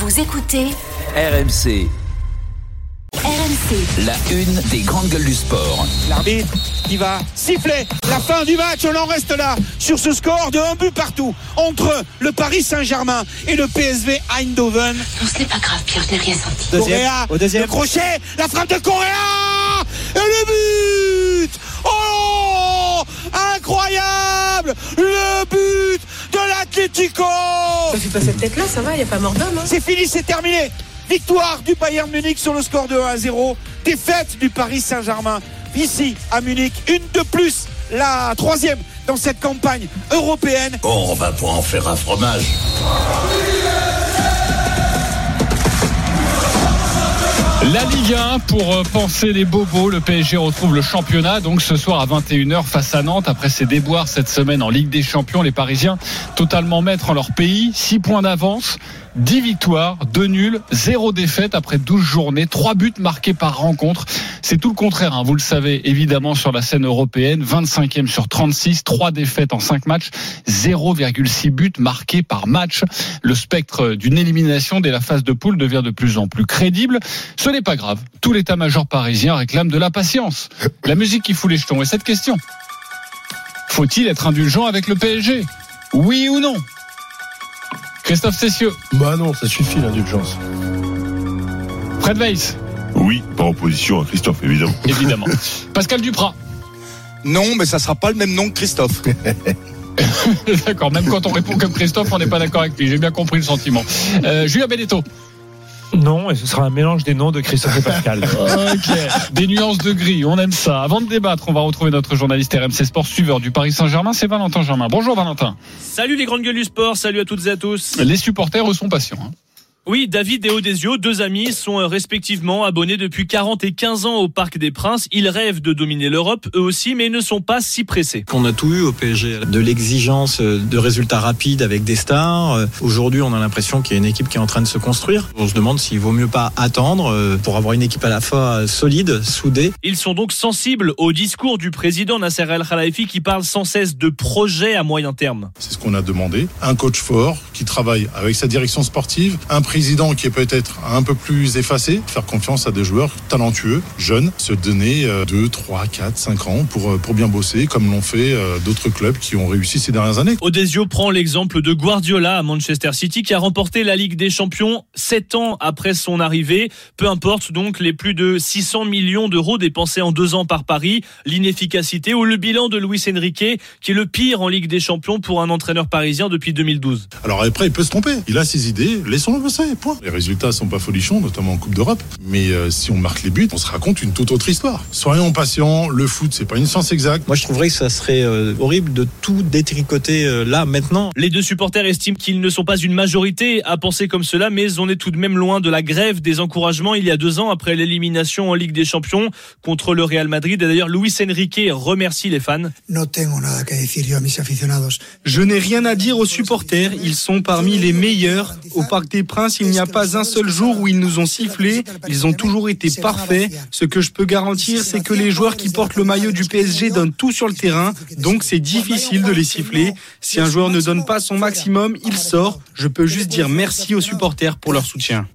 Vous écoutez RMC. RMC. La une des grandes gueules du sport. L'arbitre qui va siffler la fin du match. On en reste là sur ce score de 1 but partout entre le Paris Saint-Germain et le PSV Eindhoven. Non, ce n'est pas grave, Pierre, je n'ai rien senti. Correa, le crochet, la frappe de Correa et le but. Oh, incroyable, le but de l'Atlético. C'est pas cette tête-là, ça va, il n'y a pas mort d'homme. C'est fini, c'est terminé. Victoire du Bayern Munich sur le score de 1-0. Défaite du Paris Saint-Germain ici à Munich. Une de plus, la troisième dans cette campagne européenne. Oh, on va pouvoir en faire un fromage. La Ligue 1 pour penser les bobos. Le PSG retrouve le championnat donc ce soir à 21h face à Nantes. Après ses déboires cette semaine en Ligue des Champions, les Parisiens totalement maîtres en leur pays. 6 points d'avance, 10 victoires, 2 nuls, 0 défaite après 12 journées, 3 buts marqués par rencontre. C'est tout le contraire, vous le savez évidemment sur la scène européenne. 25e sur 36, 3 défaites en 5 matchs, 0,6 buts marqués par match. Le spectre d'une élimination dès la phase de poule devient de plus en plus crédible. Ce n'est pas grave, tout l'état-major parisien réclame de la patience. La musique qui fout les jetons. Et cette question, faut-il être indulgent avec le PSG ? Oui ou non ? Christophe Cessieux. Bah non, ça suffit l'indulgence. Fred Weiss. Oui, par opposition à Christophe, évidemment. Évidemment. Pascal Duprat. Non, mais ça sera pas le même nom que Christophe. D'accord, même quand on répond comme Christophe, on n'est pas d'accord avec lui. J'ai bien compris le sentiment. Julien Benedetto. Non, et ce sera un mélange des noms de Christophe et Pascal. Ok, des nuances de gris, on aime ça. Avant de débattre, on va retrouver notre journaliste RMC Sport suiveur du Paris Saint-Germain, c'est Valentin Germain. Bonjour Valentin. Salut les grandes gueules du sport, salut à toutes et à tous. Les supporters, eux, sont patients. Oui, David et Odesio, deux amis, sont respectivement abonnés depuis 40 et 15 ans au Parc des Princes. Ils rêvent de dominer l'Europe, eux aussi, mais ne sont pas si pressés. On a tout eu au PSG, de l'exigence de résultats rapides avec des stars. Aujourd'hui, on a l'impression qu'il y a une équipe qui est en train de se construire. On se demande s'il vaut mieux pas attendre pour avoir une équipe à la fois solide, soudée. Ils sont donc sensibles au discours du président Nasser El Khelaifi qui parle sans cesse de projets à moyen terme. C'est ce qu'on a demandé. Un coach fort qui travaille avec sa direction sportive, un président qui est peut-être un peu plus effacé, faire confiance à des joueurs talentueux, jeunes, se donner 2, 3, 4, 5 ans pour bien bosser, comme l'ont fait d'autres clubs qui ont réussi ces dernières années. Odesio prend l'exemple de Guardiola à Manchester City qui a remporté la Ligue des Champions 7 ans après son arrivée. Peu importe donc les plus de 600 millions d'euros dépensés en 2 ans par Paris, l'inefficacité ou le bilan de Luis Enrique qui est le pire en Ligue des Champions pour un entraîneur parisien depuis 2012. Alors après, il peut se tromper. Il a ses idées, laissons-le passer. Point. Les résultats sont pas folichons, notamment en Coupe d'Europe. Mais si on marque les buts, on se raconte une toute autre histoire. Soyons patients. Le foot, c'est pas une science exacte. Moi, je trouverais que ça serait horrible de tout détricoter là, maintenant. Les deux supporters estiment qu'ils ne sont pas une majorité à penser comme cela, mais on est tout de même loin de la grève des encouragements il y a 2 ans après l'élimination en Ligue des Champions contre le Real Madrid. Et d'ailleurs, Luis Enrique remercie les fans. Je n'ai rien à dire aux supporters. Ils sont parmi les meilleurs. Au Parc des Princes, il n'y a pas un seul jour où ils nous ont sifflés. Ils ont toujours été parfaits. Ce que je peux garantir, c'est que les joueurs qui portent le maillot du PSG donnent tout sur le terrain. Donc c'est difficile de les siffler. Si un joueur ne donne pas son maximum, il sort. Je peux juste dire merci aux supporters pour leur soutien.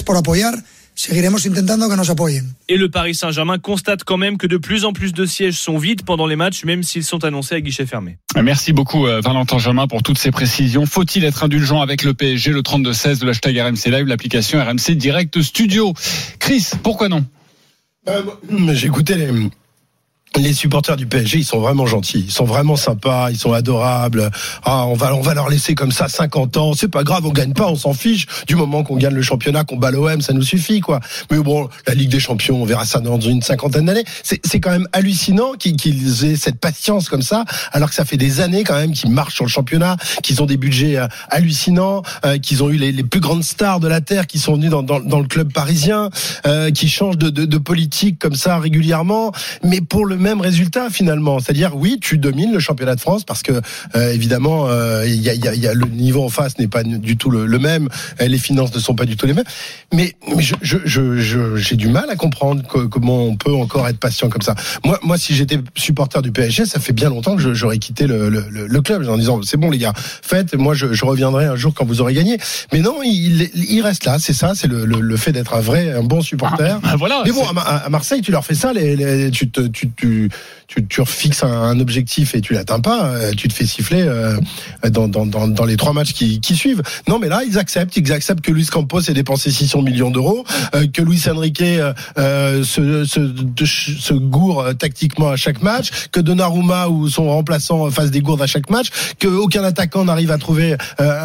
Et le Paris Saint-Germain constate quand même que de plus en plus de sièges sont vides pendant les matchs, même s'ils sont annoncés à guichet fermé. Merci beaucoup Valentin Germain pour toutes ces précisions. Faut-il être indulgent avec le PSG ? Le 32-16 de l'hashtag RMC Live, l'application RMC Direct Studio. Chris, pourquoi non ? J'ai écouté les supporters du PSG, ils sont vraiment gentils, ils sont vraiment sympas, ils sont adorables. On va leur laisser comme ça 50 ans, c'est pas grave, on gagne pas, on s'en fiche. Du moment qu'on gagne le championnat, qu'on bat l'OM, ça nous suffit, quoi. Mais bon, la Ligue des Champions, on verra ça dans une 50aine d'années. C'est quand même hallucinant qu'ils aient cette patience comme ça, alors que ça fait des années quand même qu'ils marchent sur le championnat, qu'ils ont des budgets hallucinants, qu'ils ont eu les plus grandes stars de la terre qui sont venues dans le club parisien, qui changent de politique comme ça régulièrement. Mais pour le mêmes résultats finalement. C'est-à-dire, oui, tu domines le championnat de France parce que évidemment, il y a le niveau en face n'est pas du tout le même. Les finances ne sont pas du tout les mêmes. Mais j'ai du mal à comprendre comment on peut encore être patient comme ça. Moi, si j'étais supporter du PSG, ça fait bien longtemps que j'aurais quitté le club en disant c'est bon les gars, faites. Moi, je reviendrai un jour quand vous aurez gagné. Mais non, il reste là. C'est ça, c'est le fait d'être un bon supporter. Voilà. Mais bon, à Marseille, tu leur fais ça, tu refixes un objectif et tu l'atteins pas, tu te fais siffler dans les 3 matchs qui suivent. Non, mais là, ils acceptent que Luis Campos ait dépensé 600 millions d'euros, que Luis Enrique se gourre tactiquement à chaque match, que Donnarumma ou son remplaçant fasse des gourdes à chaque match, que aucun attaquant n'arrive à trouver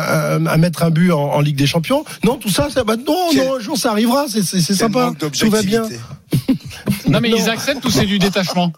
à mettre un but en Ligue des Champions. Non, tout ça non, un jour ça arrivera, c'est sympa, tout va bien. Non, mais ils acceptent ou c'est du détachement?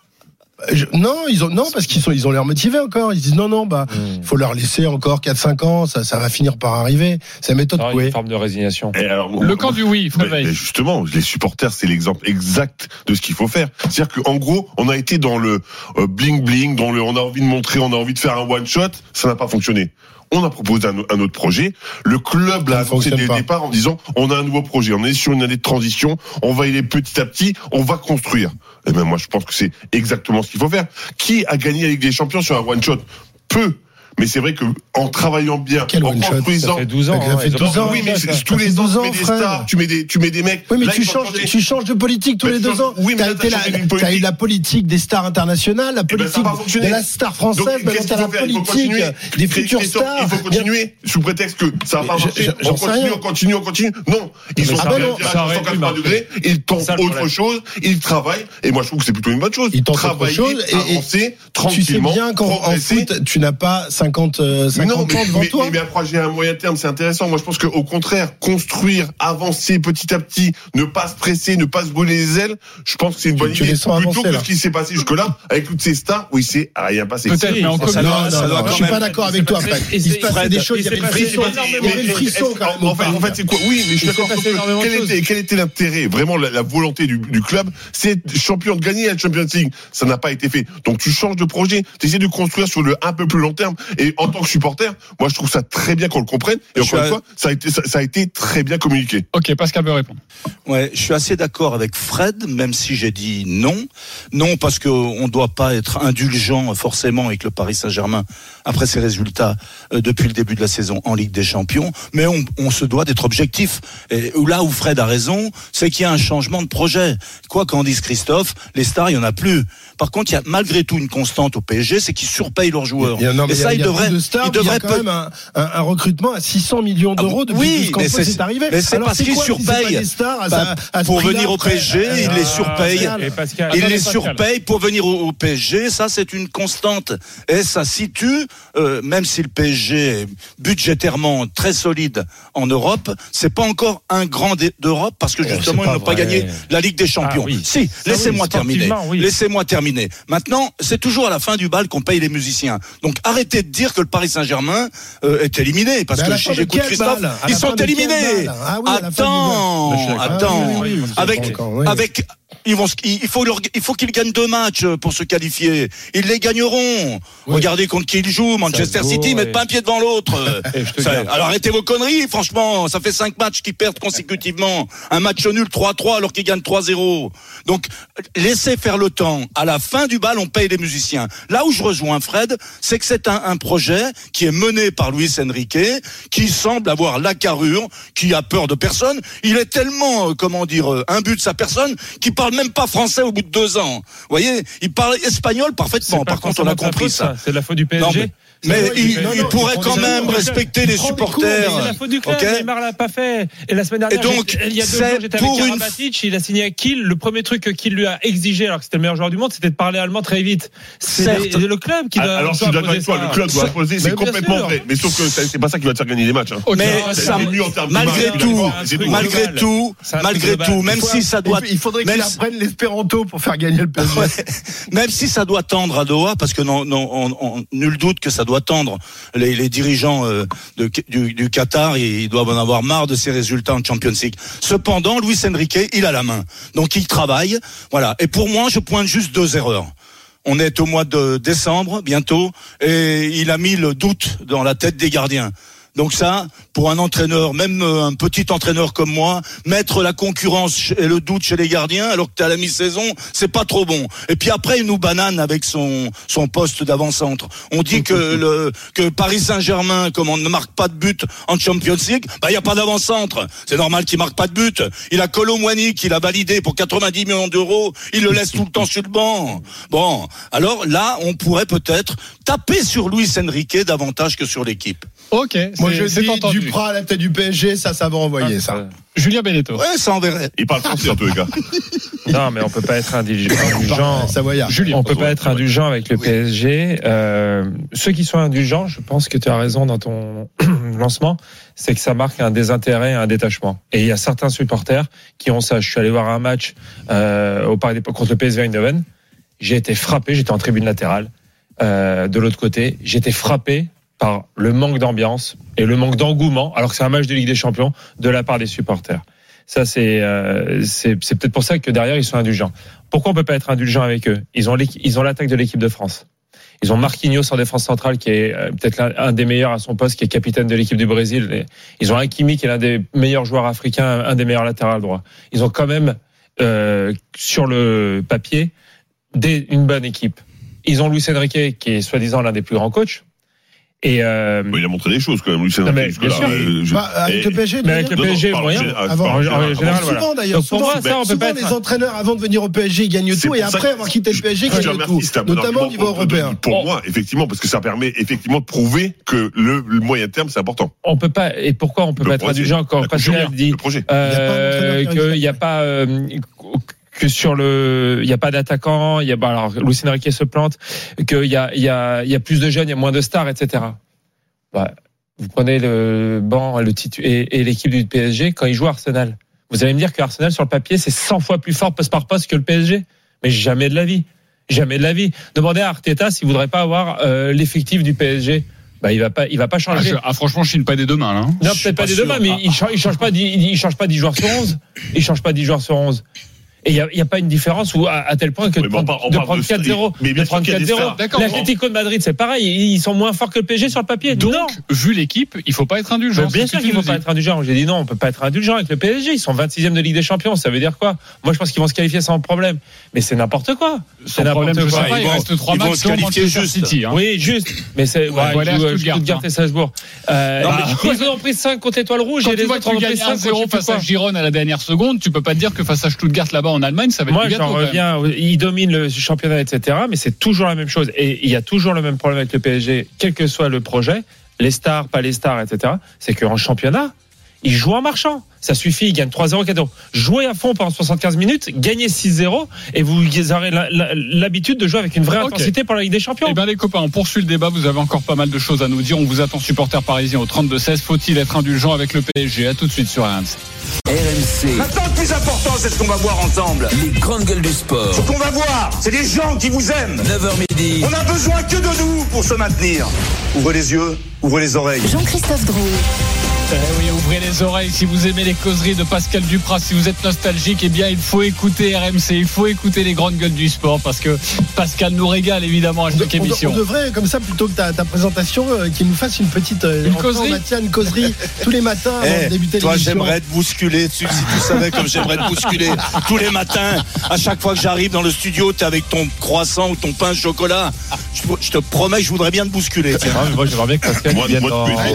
Non, parce qu'ils ont l'air motivés encore. Ils disent non, faut leur laisser encore 4-5 ans, ça va finir par arriver. C'est la méthode Coué. Une forme de résignation. Le camp du oui, mais justement, les supporters, c'est l'exemple exact de ce qu'il faut faire. C'est-à-dire qu'en gros, on a été dans le bling-bling, on a envie de montrer, on a envie de faire un one-shot, ça n'a pas fonctionné. On a proposé un autre projet. Le club l'a annoncé dès le départ en disant on a un nouveau projet, on est sur une année de transition, on va y aller petit à petit, on va construire. Et ben moi je pense que c'est exactement ce qu'il faut faire. Qui a gagné la Ligue des Champions sur un one shot? Peu. Mais c'est vrai que en travaillant bien, en construisant, ça fait 12 ans. Ça fait 12 ans. Oui, mais tous les ans, tu mets des mecs. Oui, mais tu changes de politique tous les 2 ans. Oui, mais t'as eu la politique des stars internationales, la politique de la star française, maintenant t'as la politique des futures stars. Il faut continuer sous prétexte que ça va pas marcher. On continue. Non, ils sont à 180 degrés, ils tentent autre chose, ils travaillent. Et moi, je trouve que c'est plutôt une bonne chose. Ils tentent autre chose et avancer tranquillement. Tu sais bien qu'en foot, tu n'as pas 50 ans devant toi. Mais un projet à moyen terme, c'est intéressant. Moi, je pense qu'au contraire, construire, avancer petit à petit, ne pas se presser, ne pas se brûler les ailes, je pense que c'est une bonne idée. Plutôt que ce qui s'est passé jusque-là, avec toutes ces stars, où il s'est rien passé. Peut-être, mais encore je suis pas d'accord avec toi, Fred. Il se passait des choses, il y avait le frisson quand même. En fait, c'est quoi? Oui, mais je suis d'accord. Quel était l'intérêt? Vraiment, la volonté du club, c'est champion de gagner la Champions League. Ça n'a pas été fait. Donc, tu changes de projet, tu essaies de construire sur le un peu plus long terme. Et en tant que supporter, moi je trouve ça très bien qu'on le comprenne. Et encore une fois, ça a été très bien communiqué. Ok, Pascal veut répondre. Ouais, je suis assez d'accord avec Fred, même si j'ai dit non. Non, parce qu'on ne doit pas être indulgent forcément avec le Paris Saint-Germain après ses résultats depuis le début de la saison en Ligue des Champions. Mais on se doit d'être objectif. Et là où Fred a raison, c'est qu'il y a un changement de projet. Quoi qu'en dise Christophe, les stars, il n'y en a plus. Par contre, il y a malgré tout une constante au PSG, c'est qu'ils surpayent leurs joueurs. Et ça, il devrait quand même un recrutement à 600 millions d'euros depuis que Campos est arrivé. Mais c'est parce qu'ils surpayent. Pour venir au PSG, ils les surpayent. Ils les surpayent pour venir au PSG. Ça, c'est une constante. Et ça situe, même si le PSG est budgétairement très solide en Europe, c'est pas encore un grand d'Europe parce que justement, ils n'ont pas gagné la Ligue des Champions. Si, laissez-moi terminer. Laissez-moi terminer. Maintenant, c'est toujours à la fin du bal qu'on paye les musiciens. Donc, arrêtez de dire que le Paris Saint-Germain est éliminé parce que si j'écoute Christophe, ils sont éliminés. Attends. Avec il faut qu'ils gagnent 2 matchs pour se qualifier. Ils les gagneront. Regardez contre qui ils jouent. Manchester City, ils mettent pas un pied devant l'autre. Alors arrêtez vos conneries, franchement. Ça fait 5 matchs qu'ils perdent consécutivement. Un match nul 3-3 alors qu'ils gagnent 3-0. Donc, laissez faire le temps. À la fin du bal, on paye les musiciens. Là où je rejoins Fred, c'est que c'est un projet qui est mené par Luis Enrique, qui semble avoir la carrure, qui a peur de personne. Il est tellement, imbu de sa personne, qu'il parle même pas français au bout de 2 ans. Vous voyez, il parle espagnol parfaitement. Par contre, on a compris ça. C'est de la faute du PSG. Mais il pourrait quand même respecter les supporters. C'est la faute du club. Neymar l'a pas fait. Et la semaine dernière, il y a 2 jours, j'étais avec Karabatic. Il a signé à Kiel. Le premier truc qu'il lui a exigé, alors que c'était le meilleur joueur du monde, c'était de parler allemand très vite. C'est le club qui doit. Alors je suis d'accord avec toi. Le club doit imposer. C'est complètement vrai. Mais sauf que c'est pas ça qui va te faire gagner les matchs. Mais malgré tout, même si ça doit. Il faudrait qu'il apprenne l'espéranto pour faire gagner le PSG. Même si ça doit tendre à Doha, parce que nul doute que ça doit tendre. Les dirigeants du Qatar, ils doivent en avoir marre de ces résultats en Champions League. Cependant, Luis Enrique, il a la main. Donc il travaille. Voilà. Et pour moi, je pointe juste 2 erreurs. On est au mois de décembre, bientôt, et il a mis le doute dans la tête des gardiens. Donc ça, pour un entraîneur, même un petit entraîneur comme moi, mettre la concurrence et le doute chez les gardiens alors que t'es à la mi-saison, c'est pas trop bon. Et puis après, il nous banane avec son poste d'avant-centre. On dit que Paris Saint-Germain, comme on ne marque pas de but en Champions League, il y a pas d'avant-centre. C'est normal qu'il marque pas de but. Il a Kolo Muani qu'il a validé pour 90 millions d'euros. Il le laisse tout le temps sur le banc. Bon, alors là, on pourrait peut-être taper sur Luis Enrique davantage que sur l'équipe. Ok. Moi je dis Duprat à la tête du PSG, ça va envoyer ça. Julien Benetto. Ouais, ça enverrait. Il parle français un peu, les gars. Non, mais on peut pas être indulgent. Julien, on peut pas être indulgent avec le PSG. Ceux qui sont indulgents, je pense que tu as raison dans ton lancement, c'est que ça marque un désintérêt, un détachement. Et il y a certains supporters qui ont ça. Je suis allé voir un match au Parc des Princes contre le PSV Eindhoven. J'ai été frappé. J'étais en tribune latérale de l'autre côté. J'ai été frappé par le manque d'ambiance et le manque d'engouement, alors que c'est un match de Ligue des Champions, de la part des supporters. Ça, c'est peut-être pour ça que derrière, ils sont indulgents. Pourquoi on peut pas être indulgent avec eux ? Ils ont l'attaque de l'équipe de France. Ils ont Marquinhos en défense centrale, qui est peut-être un des meilleurs à son poste, qui est capitaine de l'équipe du Brésil. Ils ont Hakimi, qui est l'un des meilleurs joueurs africains, un des meilleurs latérales droits. Ils ont quand même, sur le papier, une bonne équipe. Ils ont Luis Enrique, qui est soi-disant l'un des plus grands coachs. Et il a montré des choses quand même, Luis Enrique. Avec le PSG, mais avec le PSG, moyen. En général, souvent d'ailleurs. Donc pour moi, ça, on peut pas être. Les entraîneurs avant de venir au PSG, ils gagnent tout, et après avoir quitté le PSG, ils gagnent tout. Notamment au niveau européen. Pour moi, effectivement, parce que ça permet effectivement de prouver que le moyen terme, c'est important. On peut pas. Et pourquoi on peut pas être indulgent quand Pascal dit qu'il n'y a pas que il y a pas d'attaquant, alors Luis Enrique se plante, qu'il y a plus de jeunes, il y a moins de stars, etc. Vous prenez le banc, le titre et l'équipe du PSG quand ils jouent à Arsenal. Vous allez me dire que Arsenal sur le papier c'est 100 fois plus fort poste par poste que le PSG, mais jamais de la vie. Demandez à Arteta s'il voudrait pas avoir l'effectif du PSG. Il va pas changer. Franchement, je chine pas des deux mains, là. Non, peut-être pas des deux mains, mais il change pas 10 joueurs sur 11. Il change pas 10 joueurs sur 11. Et il y a pas une différence où à tel point que de prendre 4-0, d'accord. l'Atlético de Madrid c'est pareil, ils sont moins forts que le PSG sur le papier. Donc, non. Vu l'équipe, il faut pas être indulgent. Bien sûr qu'il faut pas être indulgent. J'ai dit non, on peut pas être indulgent avec le PSG. Ils sont 26e de Ligue des Champions. Ça veut dire quoi ? Moi, je pense qu'ils vont se qualifier sans problème. Mais c'est n'importe quoi. C'est n'importe quoi. Il reste 3 matchs sur Manchester City. Oui, juste. Mais c'est Stuttgart et Salzbourg. Ils ont pris 5 contre l'Étoile Rouge. Et les autres ont pris 1-0 face à Girone à la dernière seconde. Tu peux pas te dire que face à Stuttgart là-bas en Allemagne, ça va être. Moi, j'en reviens. Ils dominent le championnat, etc. Mais c'est toujours la même chose. Et il y a toujours le même problème avec le PSG, quel que soit le projet, les stars, pas les stars, etc. C'est qu'en championnat, ils jouent en marchand. Ça suffit, ils gagnent 3-0, 4-0. Jouez à fond pendant 75 minutes, gagnez 6-0, et vous aurez l'habitude de jouer avec une vraie intensité pour la Ligue des Champions. Eh bien, les copains, on poursuit le débat. Vous avez encore pas mal de choses à nous dire. On vous attend, supporters parisiens, au 32-16. Faut-il être indulgent avec le PSG ? À tout de suite sur RMC. RMC. Maintenant, le plus important, c'est ce qu'on va voir ensemble. Les grandes gueules du sport. Ce qu'on va voir, c'est des gens qui vous aiment. 9h midi. On n'a besoin que de nous pour se maintenir. Ouvrez les yeux, ouvrez les oreilles. Jean-Christophe Drouet. Oui, ouvrez les oreilles si vous aimez les causeries de Pascal Duprat, si vous êtes nostalgique, eh bien il faut écouter RMC, il faut écouter les grandes gueules du sport parce que Pascal nous régale évidemment à chaque émission. On devrait, comme ça, plutôt que ta présentation, qu'il nous fasse une petite une causerie tous les matins avant de débuter l'émission. Toi, j'aimerais te bousculer, si tu savais comme j'aimerais te bousculer tous les matins, à chaque fois que j'arrive dans le studio, t'es avec ton croissant ou ton pain au chocolat. Je te promets que je voudrais bien te bousculer. Moi, j'aimerais bien que Pascal vienne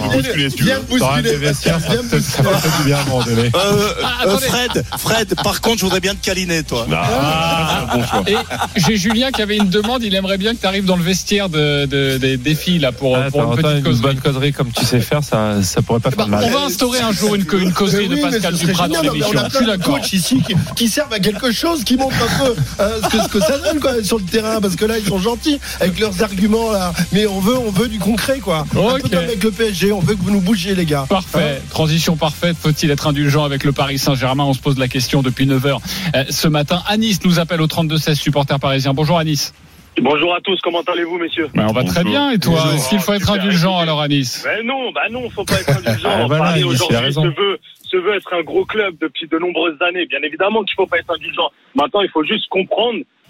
ça fait du bien à un moment donné. Fred, par contre, je voudrais bien te câliner, toi. Bon choix. Et j'ai Julien qui avait une demande. Il aimerait bien que tu arrives dans le vestiaire des filles là pour une petite causerie. Une bonne causerie comme tu sais faire, ça pourrait pas faire mal. On va instaurer un jour une causerie de Pascal Duprat dans l'émission. On a plein de coachs ici qui servent à quelque chose, qui montrent un peu ce que ça donne quoi sur le terrain, parce que là ils sont gentils avec leurs arguments là, mais on veut du concret quoi. Un peu comme avec le PSG, on veut que vous nous bougiez les gars. Parfait. Transition parfaite. Faut-il être indulgent avec le Paris Saint-Germain ? On se pose la question depuis 9h ce matin. Anis nous appelle au 32-16, supporter parisien. Bonjour Anis. Bonjour à tous, comment allez-vous messieurs ? On va très bien, et toi ? Est-ce qu'il faut être indulgent alors Anis ? Non, faut pas être indulgent. Paris aujourd'hui se veut être un gros club depuis de nombreuses années. Bien évidemment qu'il faut pas être indulgent. Maintenant, il faut juste comprendre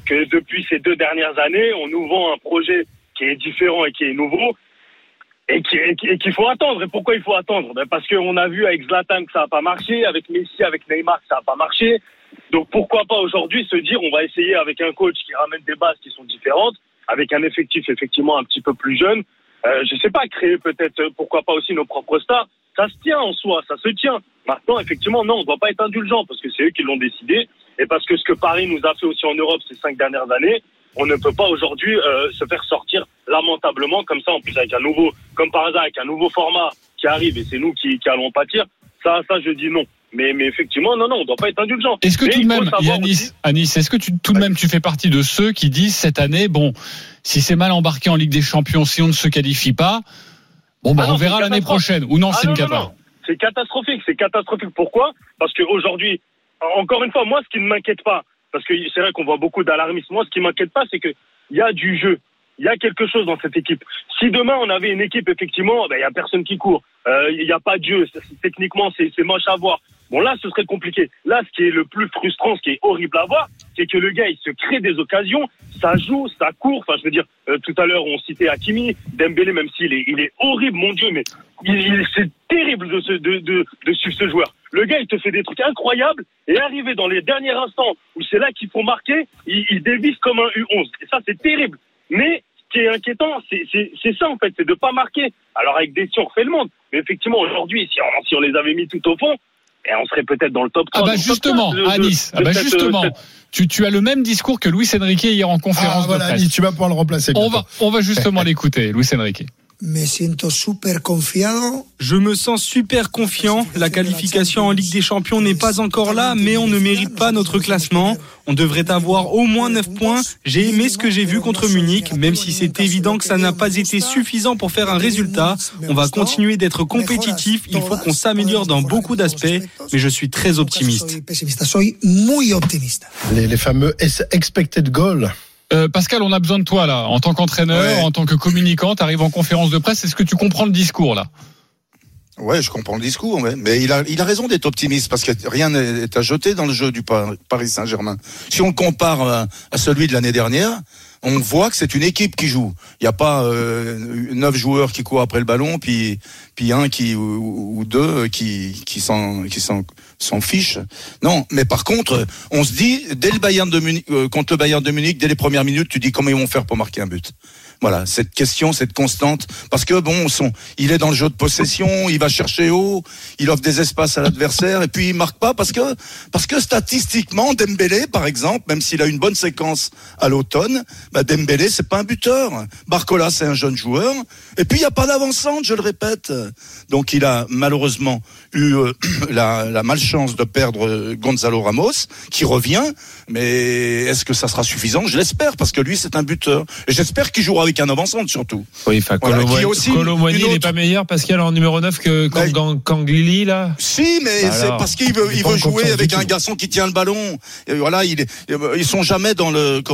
que depuis ces 2 dernières années, on nous vend un projet qui est différent et qui est nouveau et qu'il faut attendre. Et pourquoi il faut attendre? Parce qu'on a vu avec Zlatan que ça n'a pas marché, avec Messi, avec Neymar que ça n'a pas marché. Donc pourquoi pas aujourd'hui se dire on va essayer avec un coach qui ramène des bases qui sont différentes, avec un effectif effectivement un petit peu plus jeune. Je sais pas, créer peut-être, pourquoi pas aussi nos propres stars. Ça se tient en soi, ça se tient. Maintenant, effectivement, non, on ne doit pas être indulgent parce que c'est eux qui l'ont décidé et parce que ce que Paris nous a fait aussi en Europe ces 5 dernières années, on ne peut pas aujourd'hui se faire sortir lamentablement comme ça, en plus avec un nouveau, comme par hasard, avec un nouveau format qui arrive et c'est nous qui allons pâtir. Ça, je dis non. Mais effectivement, non, on ne doit pas être indulgent. Est-ce que tout de même, Anis, est-ce que tout de même tu fais partie de ceux qui disent cette année, bon, si c'est mal embarqué en Ligue des Champions, si on ne se qualifie pas, bon, on verra l'année prochaine. Ou non, c'est une cata. Non. C'est catastrophique. Pourquoi? Parce qu'aujourd'hui, encore une fois, moi, ce qui ne m'inquiète pas, parce que c'est vrai qu'on voit beaucoup d'alarmisme, moi, ce qui ne m'inquiète pas, c'est qu'il y a du jeu. Il y a quelque chose dans cette équipe. Si demain, on avait une équipe, effectivement, il n'y a personne qui court. Il n'y a pas de jeu. Techniquement, c'est moche à voir. Bon, là, ce serait compliqué. Là, ce qui est le plus frustrant, ce qui est horrible à voir, c'est que le gars, il se crée des occasions, ça joue, ça court. Enfin, je veux dire, tout à l'heure, on citait Hakimi, Dembélé, même s'il il est horrible, mon Dieu, mais c'est terrible de suivre ce joueur. Le gars, il te fait des trucs incroyables, et arrivé dans les derniers instants où c'est là qu'il faut marquer, il dévisse comme un U11. Et ça, c'est terrible. Mais ce qui est inquiétant, c'est ça, en fait, c'est de pas marquer. Alors, avec des si on refait le monde. Mais effectivement, aujourd'hui, si on les avait mis tout au fond, et on serait peut-être dans le top 3. Justement, à Nice. Tu as le même discours que Luis Enrique hier en conférence de presse. Nice, tu vas pouvoir le remplacer. On va justement l'écouter, Luis Enrique. Je me sens super confiant. La qualification en Ligue des Champions n'est pas encore là, mais on ne mérite pas notre classement. On devrait avoir au moins 9 points. J'ai aimé ce que j'ai vu contre Munich, même si c'est évident que ça n'a pas été suffisant pour faire un résultat. On va continuer d'être compétitif. Il faut qu'on s'améliore dans beaucoup d'aspects, mais je suis très optimiste. Les fameux expected goals. Pascal, on a besoin de toi là, en tant qu'entraîneur, en tant que communicant. Tu arrives en conférence de presse. Est-ce que tu comprends le discours là? Ouais, je comprends le discours, mais il a raison d'être optimiste parce que rien n'est à jeter dans le jeu du Paris Saint-Germain. Si on le compare à celui de l'année dernière, on voit que c'est une équipe qui joue. Il n'y a pas 9 joueurs qui courent après le ballon, puis un ou deux qui s'en fichent. Non, mais par contre, on se dit dès le Bayern de Munich, contre le Bayern de Munich, dès les premières minutes, tu dis comment ils vont faire pour marquer un but. Voilà, cette question, cette constante, parce que il est dans le jeu de possession, il va chercher haut, il offre des espaces à l'adversaire, et puis il marque pas parce que statistiquement, Dembélé, par exemple, même s'il a une bonne séquence à l'automne, Dembélé, c'est pas un buteur. Barcola, c'est un jeune joueur, et puis il y a pas d'avancante, je le répète. Donc il a malheureusement eu la malchance de perdre Gonzalo Ramos, qui revient, mais est-ce que ça sera suffisant? Je l'espère, parce que lui, c'est un buteur. Et j'espère qu'il jouera avec un avancante surtout. Oui, Kolo Muani, il n'est pas meilleur parce qu'il est en numéro 9 que Kanglili là. Si, mais c'est parce qu'il veut jouer avec un garçon qui tient le ballon. Et voilà, ils sont jamais dans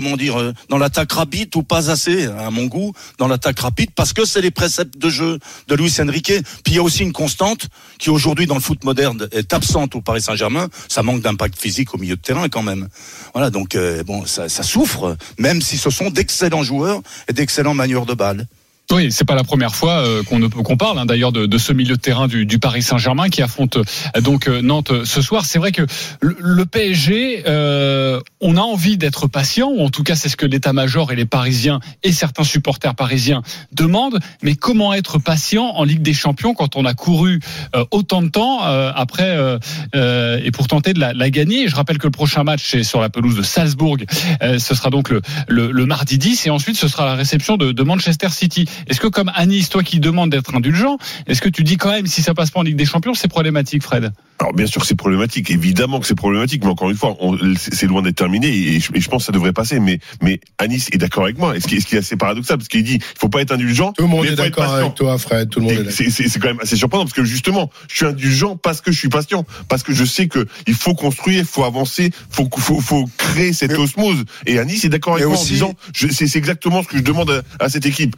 dans l'attaque rapide, ou pas assez, à mon goût, dans l'attaque rapide, parce que c'est les préceptes de jeu de Luis Enrique. Puis il y a aussi une constante qui aujourd'hui dans le foot moderne est absente au Paris Saint-Germain. Ça manque d'impact physique au milieu de terrain quand même. Voilà, donc ça souffre, même si ce sont d'excellents joueurs et d'excellents manieurs de balle. Oui, c'est pas la première fois qu'on parle d'ailleurs de ce milieu de terrain du Paris Saint-Germain qui affronte donc Nantes ce soir. C'est vrai que le PSG, on a envie d'être patient, ou en tout cas c'est ce que l'état-major et les Parisiens et certains supporters parisiens demandent. Mais comment être patient en Ligue des Champions quand on a couru autant de temps après et pour tenter de la gagner? Je rappelle que le prochain match c'est sur la pelouse de Salzbourg. Ce sera donc le mardi 10 et ensuite ce sera la réception de Manchester City. Est-ce que comme Anis, toi qui demandes d'être indulgent, est-ce que tu dis quand même si ça passe pas en Ligue des Champions, c'est problématique, Fred? Alors bien sûr que c'est problématique, évidemment que c'est problématique, mais encore une fois, c'est loin d'être terminé et je pense que ça devrait passer. Mais Anis est d'accord avec moi. Ce qui est assez paradoxal, parce qu'il dit il faut pas être indulgent. Tout le monde est d'accord avec toi, Fred. Tout le monde est d'accord. C'est quand même assez surprenant parce que justement, je suis indulgent parce que je suis patient, parce que je sais que il faut construire, il faut avancer, faut créer cette osmose. Et Anis est d'accord avec moi en disant c'est exactement ce que je demande à cette équipe. On est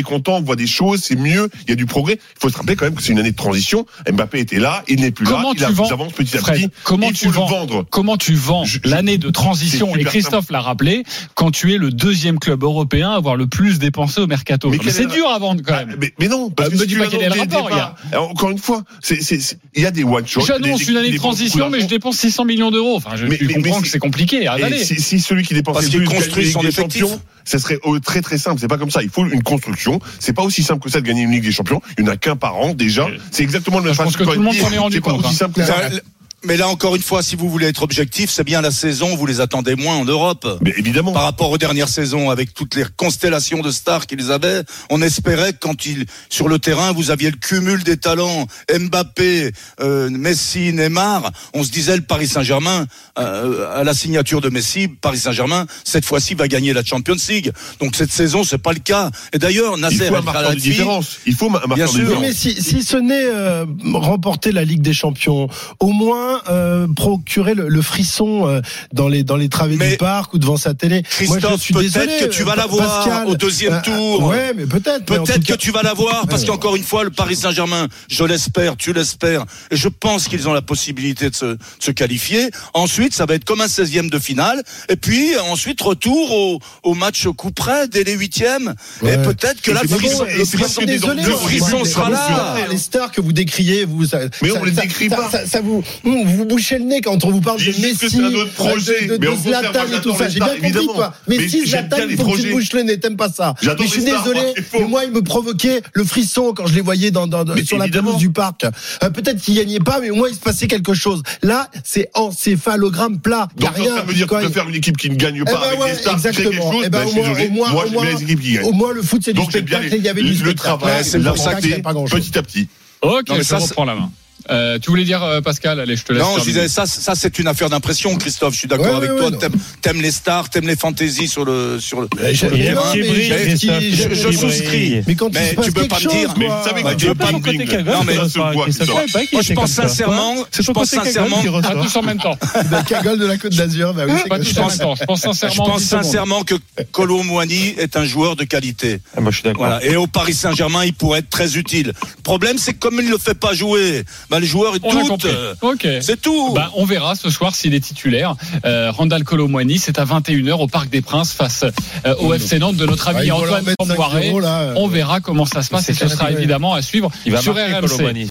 content, on voit des choses, c'est mieux, il y a du progrès. Il faut se rappeler quand même que c'est une année de transition. Mbappé était là, il n'est plus là, il avance petit à petit. Comment tu vends l'année de transition, et Christophe l'a rappelé, quand tu es le deuxième club européen à avoir le plus dépensé au mercato. Mais c'est dur à vendre quand même. Mais non, parce que me dis pas quel est le rapport. Encore une fois, il y a des one-shots. J'annonce une année de transition, mais je dépense 600 millions d'euros. Enfin, je comprends que c'est compliqué à avaler. Si celui qui dépense le plus construit son champion, ça serait très très simple. C'est pas comme ça. Il faut une construction. C'est pas aussi simple que ça de gagner une Ligue des Champions. Il n'y en a qu'un par an déjà. C'est exactement le même. Je pense que tout le monde s'en est rendu compte. C'est pas aussi simple que ça. Mais là, encore une fois, si vous voulez être objectif, c'est bien la saison, vous les attendez moins en Europe. Mais évidemment. Par rapport aux dernières saisons, avec toutes les constellations de stars qu'ils avaient, on espérait que sur le terrain, vous aviez le cumul des talents, Mbappé, Messi, Neymar, on se disait le Paris Saint-Germain, à la signature de Messi, Paris Saint-Germain, cette fois-ci, va gagner la Champions League. Donc cette saison, c'est pas le cas. Et d'ailleurs, Nasser El Khelaifi, il faut un marqueur de différence. Mais si ce n'est remporter la Ligue des Champions, au moins procurer le frisson dans les travées du parc ou devant sa télé. Christophe, moi, je suis peut-être que tu vas l'avoir Pascal, au deuxième tour. Ouais, mais peut-être. Peut-être que tu vas l'avoir parce qu'encore une fois, le Paris Saint-Germain, je l'espère, tu l'espères, et je pense qu'ils ont la possibilité de se qualifier. Ensuite, ça va être comme un 16e de finale, et puis ensuite retour au match coup près dès les 8e. Ouais. Et peut-être que là, le frisson sera là. Les stars que vous décriez, mais on les décrit pas. Ça vous bouchez le nez quand on vous parle de Messi, c'est un autre projet, de Zlatan et tout ça. J'ai bien compris, toi. Mais si Zlatan, il faut que tu bouches le nez, t'aimes pas ça. Mais je suis désolé, mais moi, il me provoquait le frisson quand je les voyais sur la pelouse du parc. Peut-être qu'ils gagnaient pas, mais au moins, il se passait quelque chose. Là, c'est encéphalogramme plat. Donc, ça veut dire qu'on peut faire une équipe qui ne gagne pas avec des stars, exactement. Au moins, le foot, c'est du spectacle. Il y avait du spectacle. C'est pour ça que petit à petit. Ok, je reprends la main. Tu voulais dire, Pascal, allez, je te laisse. Non, je disais, ça c'est une affaire d'impression, Christophe. Je suis d'accord avec toi. T'aimes les stars, t'aimes les fantaisies sur le terrain. Je souscris. Mais quand tu peux pas me dire. Mais vous savez que tu veux pas me dire. Non, mais moi, je pense sincèrement. Pas tous en même temps. La cagole de la Côte d'Azur. Pas tous en même temps. Je pense sincèrement que Kolo Muani est un joueur de qualité. Moi, je suis d'accord. Et au Paris Saint-Germain, il pourrait être très utile. Le problème, c'est que comme il ne le fait pas jouer, les joueurs ils doutent. Okay. C'est tout. On verra ce soir s'il est titulaire. Randal Kolo Muani, c'est à 21h au Parc des Princes face au FC Nantes de notre ami Antoine Camboiré. On verra comment ça se passe et ce sera évidemment à suivre sur RMC.